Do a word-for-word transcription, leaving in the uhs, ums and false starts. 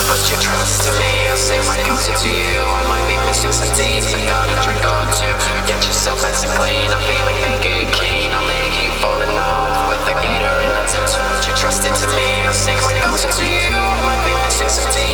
Put your trust in me, I'll say my closer to you. I might be missing some teeth, I gotta drink or two. Get yourself nice and clean, I'm feeling naked clean. I'll make you fall in love with the gator and the tips. Put your trust into me, I'll say my closer to you. I might be missing some teeth.